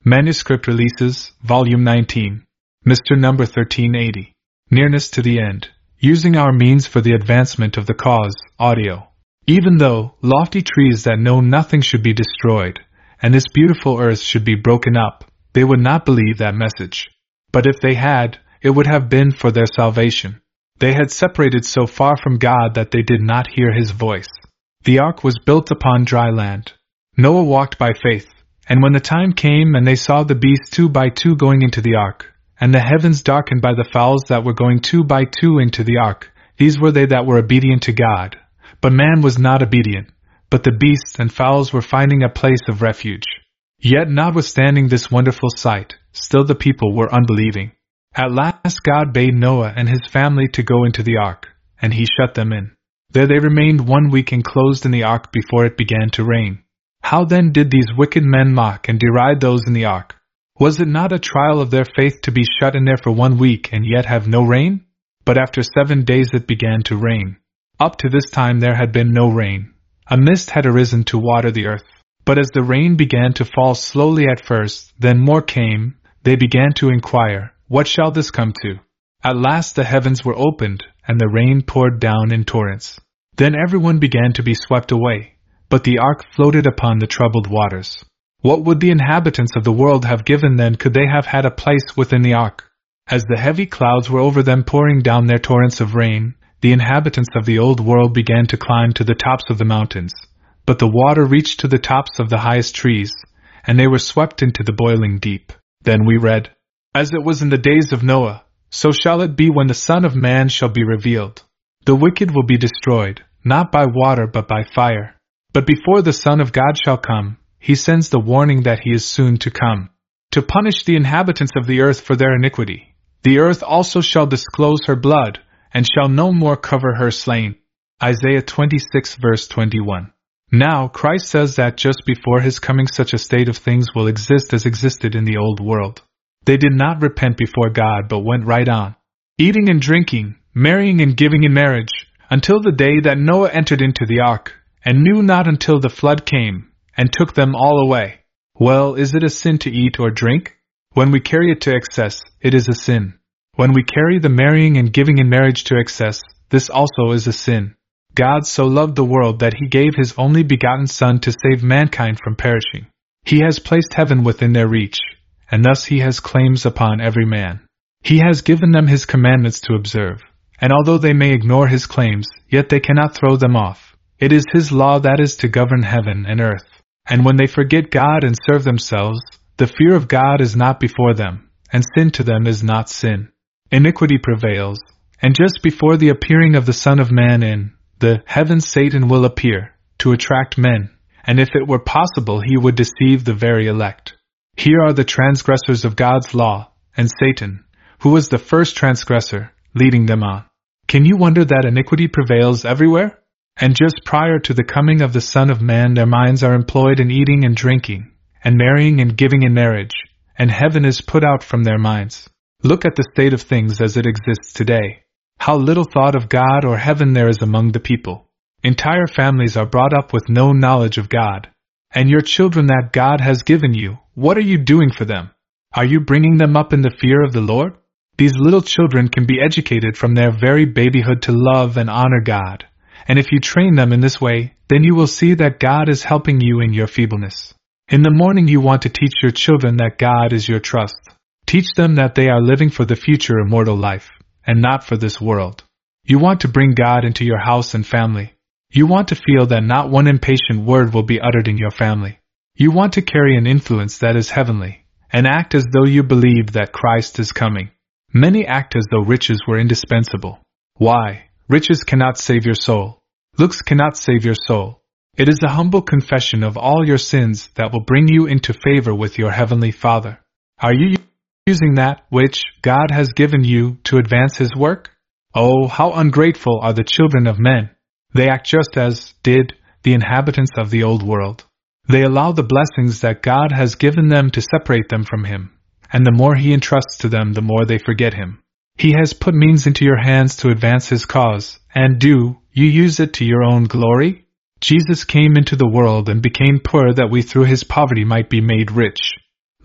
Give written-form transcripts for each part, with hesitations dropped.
Manuscript Releases, Volume 19. Mr. Number 1380. Nearness to the End. Using our means for the advancement of the cause, audio. Even though lofty trees that know nothing should be destroyed, and this beautiful earth should be broken up, they would not believe that message. But if they had, it would have been for their salvation. They had separated so far from God that they did not hear His voice. The ark was built upon dry land. Noah walked by faith, and when the time came and they saw the beasts 2 by 2 going into the ark, and the heavens darkened by the fowls that were going 2 by 2 into the ark, these were they that were obedient to God. But man was not obedient, but the beasts and fowls were finding a place of refuge. Yet notwithstanding this wonderful sight, still the people were unbelieving. At last God bade Noah and his family to go into the ark, and he shut them in. There they remained 1 week enclosed in the ark before it began to rain. How then did these wicked men mock and deride those in the ark? Was it not a trial of their faith to be shut in there for 1 week and yet have no rain? But after 7 days it began to rain. Up to this time there had been no rain. A mist had arisen to water the earth. But as the rain began to fall slowly at first, then more came, they began to inquire, "What shall this come to?" At last the heavens were opened, and the rain poured down in torrents. Then everyone began to be swept away, but the ark floated upon the troubled waters. What would the inhabitants of the world have given then could they have had a place within the ark? As the heavy clouds were over them pouring down their torrents of rain, the inhabitants of the old world began to climb to the tops of the mountains. But the water reached to the tops of the highest trees, and they were swept into the boiling deep. Then we read, "As it was in the days of Noah, so shall it be when the Son of Man shall be revealed. The wicked will be destroyed, not by water but by fire. But before the Son of God shall come, he sends the warning that he is soon to come, to punish the inhabitants of the earth for their iniquity. The earth also shall disclose her blood, and shall no more cover her slain." Isaiah 26 verse 21. Now, Christ says that just before his coming such a state of things will exist as existed in the old world. They did not repent before God but went right on, eating and drinking, marrying and giving in marriage, until the day that Noah entered into the ark, and knew not until the flood came, and took them all away. Well, is it a sin to eat or drink? When we carry it to excess, it is a sin. When we carry the marrying and giving in marriage to excess, this also is a sin. God so loved the world that he gave his only begotten Son to save mankind from perishing. He has placed heaven within their reach, and thus he has claims upon every man. He has given them his commandments to observe, and although they may ignore his claims, yet they cannot throw them off. It is his law that is to govern heaven and earth, and when they forget God and serve themselves, the fear of God is not before them, and sin to them is not sin. Iniquity prevails, and just before the appearing of the Son of Man in the heavens Satan will appear, to attract men, and if it were possible he would deceive the very elect. Here are the transgressors of God's law, and Satan, who was the first transgressor, leading them on. Can you wonder that iniquity prevails everywhere? And just prior to the coming of the Son of Man their minds are employed in eating and drinking, and marrying and giving in marriage, and heaven is put out from their minds. Look at the state of things as it exists today. How little thought of God or heaven there is among the people. Entire families are brought up with no knowledge of God. And your children that God has given you, what are you doing for them? Are you bringing them up in the fear of the Lord? These little children can be educated from their very babyhood to love and honor God. And if you train them in this way, then you will see that God is helping you in your feebleness. In the morning you want to teach your children that God is your trust. Teach them that they are living for the future immortal life, and not for this world. You want to bring God into your house and family. You want to feel that not one impatient word will be uttered in your family. You want to carry an influence that is heavenly, and act as though you believed that Christ is coming. Many act as though riches were indispensable. Why? Riches cannot save your soul. Looks cannot save your soul. It is a humble confession of all your sins that will bring you into favor with your heavenly Father. Are you using that which God has given you to advance his work? Oh, how ungrateful are the children of men! They act just as did the inhabitants of the old world. They allow the blessings that God has given them to separate them from him, and the more he entrusts to them, the more they forget him. He has put means into your hands to advance his cause, and do you use it to your own glory? Jesus came into the world and became poor that we through his poverty might be made rich.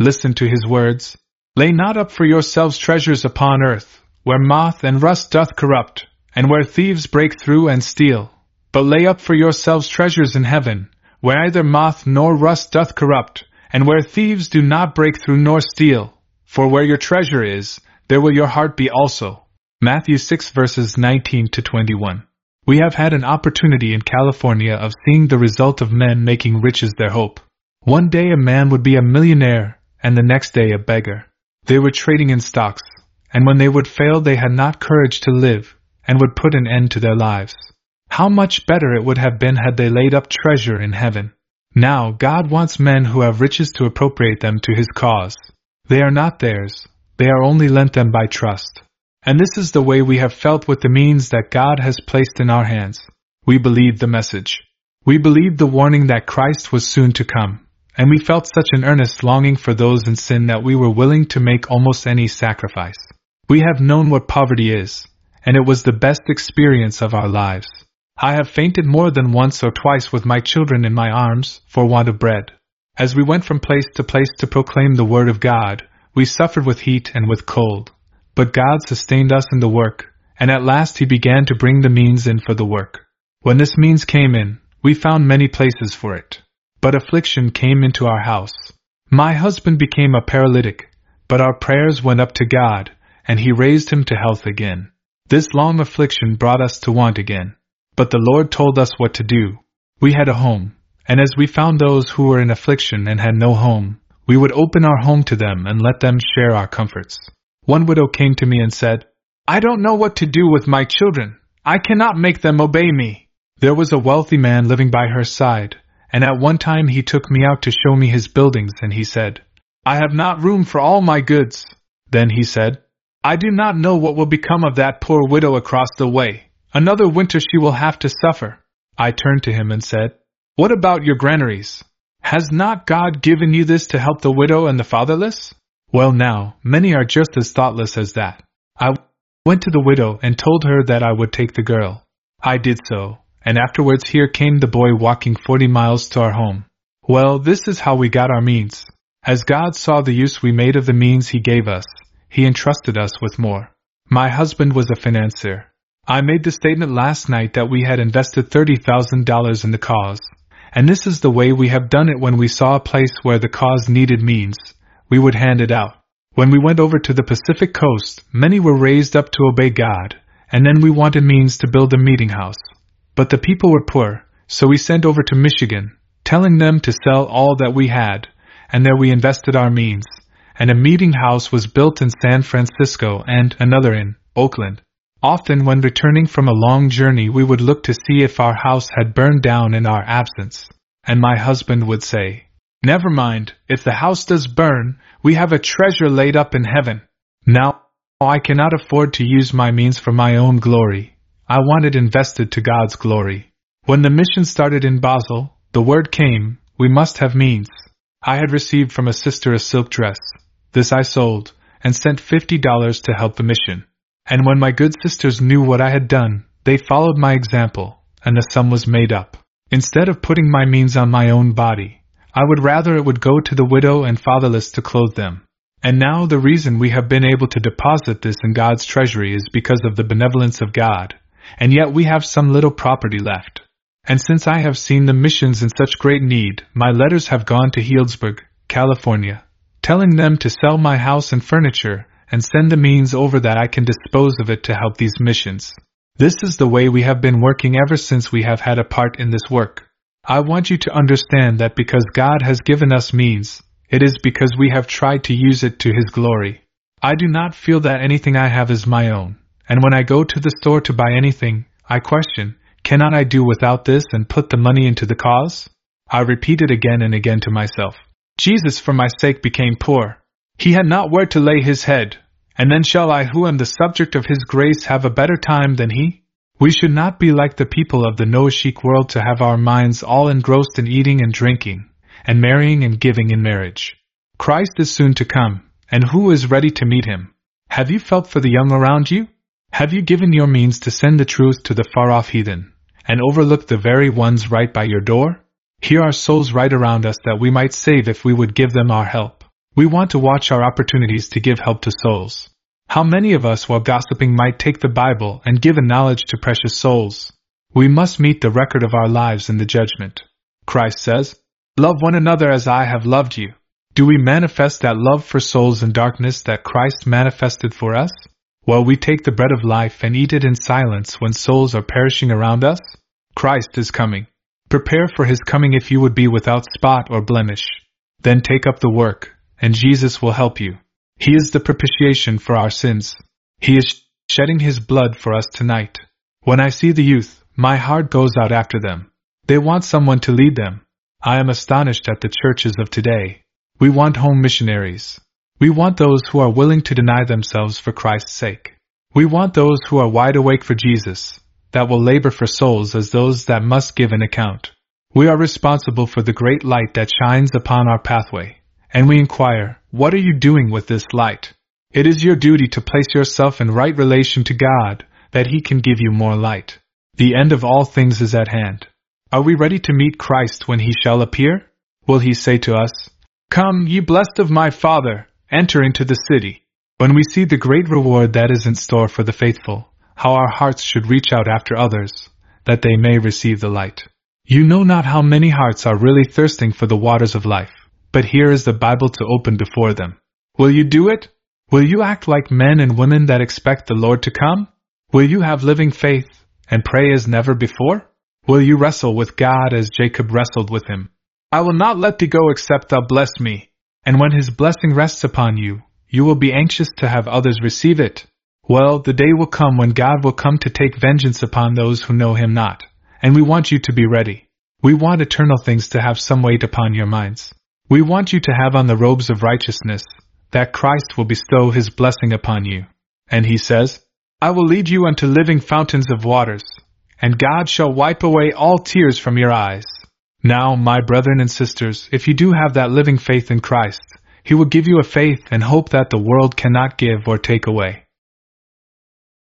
Listen to his words. Lay not up for yourselves treasures upon earth, where moth and rust doth corrupt, and where thieves break through and steal. But lay up for yourselves treasures in heaven, where neither moth nor rust doth corrupt, and where thieves do not break through nor steal. For where your treasure is, there will your heart be also. Matthew 6 verses 19 to 21. We have had an opportunity in California of seeing the result of men making riches their hope. One day a man would be a millionaire, and the next day a beggar. They were trading in stocks, and when they would fail they had not courage to live, and would put an end to their lives. How much better it would have been had they laid up treasure in heaven. Now God wants men who have riches to appropriate them to his cause. They are not theirs, they are only lent them by trust. And this is the way we have felt with the means that God has placed in our hands. We believed the message. We believed the warning that Christ was soon to come, and we felt such an earnest longing for those in sin that we were willing to make almost any sacrifice. We have known what poverty is, and it was the best experience of our lives. I have fainted more than once or twice with my children in my arms for want of bread. As we went from place to proclaim the word of God, we suffered with heat and with cold. But God sustained us in the work, and at last He began to bring the means in for the work. When this means came in, we found many places for it. But affliction came into our house. My husband became a paralytic, but our prayers went up to God, and He raised him to health again. This long affliction brought us to want again. But the Lord told us what to do. We had a home, and as we found those who were in affliction and had no home, we would open our home to them and let them share our comforts. One widow came to me and said, "I don't know what to do with my children. I cannot make them obey me." There was a wealthy man living by her side, and at one time he took me out to show me his buildings, and he said, "I have not room for all my goods." Then he said, "I do not know what will become of that poor widow across the way. Another winter she will have to suffer." I turned to him and said, "What about your granaries? Has not God given you this to help the widow and the fatherless?" Well now, many are just as thoughtless as that. I went to the widow and told her that I would take the girl. I did so, and afterwards here came the boy walking 40 miles to our home. Well, this is how we got our means. As God saw the use we made of the means He gave us, He entrusted us with more. My husband was a financier. I made the statement last night that we had invested $30,000 in the cause, and this is the way we have done it when we saw a place where the cause needed means. We would hand it out. When we went over to the Pacific coast, many were raised up to obey God, and then we wanted means to build a meeting house. But the people were poor, so we sent over to Michigan, telling them to sell all that we had, and there we invested our means, and a meeting house was built in San Francisco and another in Oakland. Often when returning from a long journey we would look to see if our house had burned down in our absence, and my husband would say, "Never mind, if the house does burn, we have a treasure laid up in heaven." Now, I cannot afford to use my means for my own glory. I want it invested to God's glory. When the mission started in Basel, the word came, we must have means. I had received from a sister a silk dress. This I sold, and sent $50 to help the mission. And when my good sisters knew what I had done, they followed my example, and the sum was made up. Instead of putting my means on my own body, I would rather it would go to the widow and fatherless to clothe them. And now the reason we have been able to deposit this in God's treasury is because of the benevolence of God, and yet we have some little property left. And since I have seen the missions in such great need, my letters have gone to Healdsburg, California, telling them to sell my house and furniture, and send the means over that I can dispose of it to help these missions. This is the way we have been working ever since we have had a part in this work. I want you to understand that because God has given us means, it is because we have tried to use it to His glory. I do not feel that anything I have is my own, and when I go to the store to buy anything, I question, cannot I do without this and put the money into the cause? I repeat it again and again to myself. Jesus for my sake became poor. He had not where to lay his head, and then shall I who am the subject of His grace have a better time than he? We should not be like the people of the no-chic world to have our minds all engrossed in eating and drinking, and marrying and giving in marriage. Christ is soon to come, and who is ready to meet Him? Have you felt for the young around you? Have you given your means to send the truth to the far-off heathen, and overlooked the very ones right by your door? Here are souls right around us that we might save if we would give them our help. We want to watch our opportunities to give help to souls. How many of us, while gossiping, might take the Bible and give a knowledge to precious souls? We must meet the record of our lives in the judgment. Christ says, "Love one another as I have loved you." Do we manifest that love for souls in darkness that Christ manifested for us? While we take the bread of life and eat it in silence when souls are perishing around us? Christ is coming. Prepare for his coming if you would be without spot or blemish. Then take up the work, and Jesus will help you. He is the propitiation for our sins. He is shedding his blood for us tonight. When I see the youth, my heart goes out after them. They want someone to lead them. I am astonished at the churches of today. We want home missionaries. We want those who are willing to deny themselves for Christ's sake. We want those who are wide awake for Jesus, that will labor for souls as those that must give an account. We are responsible for the great light that shines upon our pathway, and we inquire, what are you doing with this light? It is your duty to place yourself in right relation to God, that he can give you more light. The end of all things is at hand. Are we ready to meet Christ when he shall appear? Will he say to us, "Come, ye blessed of my Father, enter into the city"? When we see the great reward that is in store for the faithful, how our hearts should reach out after others, that they may receive the light. You know not how many hearts are really thirsting for the waters of life, but here is the Bible to open before them. Will you do it? Will you act like men and women that expect the Lord to come? Will you have living faith, and pray as never before? Will you wrestle with God as Jacob wrestled with him? "I will not let thee go except thou bless me." And when his blessing rests upon you, you will be anxious to have others receive it. Well, the day will come when God will come to take vengeance upon those who know him not, and we want you to be ready. We want eternal things to have some weight upon your minds. We want you to have on the robes of righteousness, that Christ will bestow his blessing upon you. And he says, "I will lead you unto living fountains of waters, and God shall wipe away all tears from your eyes." Now, my brethren and sisters, if you do have that living faith in Christ, he will give you a faith and hope that the world cannot give or take away.